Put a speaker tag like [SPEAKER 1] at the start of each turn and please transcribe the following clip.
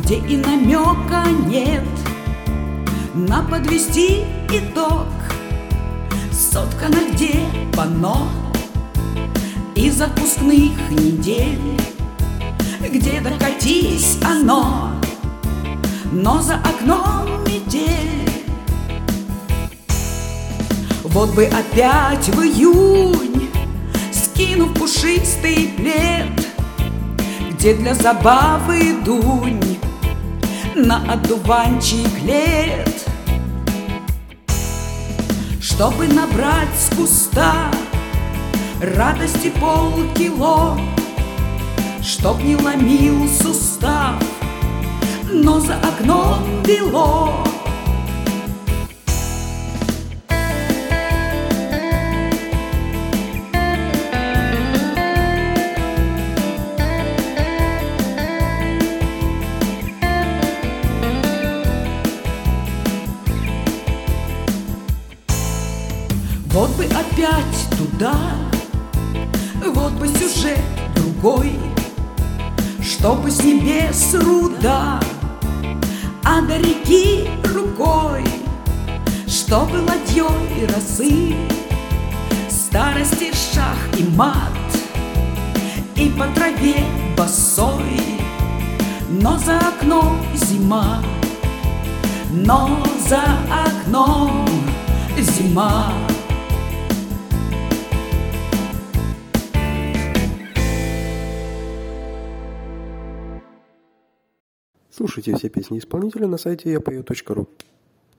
[SPEAKER 1] где и намека нет на подвести итог. Соткано где панно из отпускных недель, где докатись оно, но за окном метель. Вот бы опять в июнь, скинув пушистый плед, где для забавы дунь на одуванчик лет, чтобы набрать с куста радости полкило, чтоб не ломил сустав, но за окном бело. Вот бы опять туда, вот бы сюжет другой, чтобы с небес руда, а до реки рукой, чтобы ладьей росы, старости шах и мат, и по траве босой, но за окном зима, но за окном зима.
[SPEAKER 2] Слушайте все песни исполнителя на сайте yapою.ru.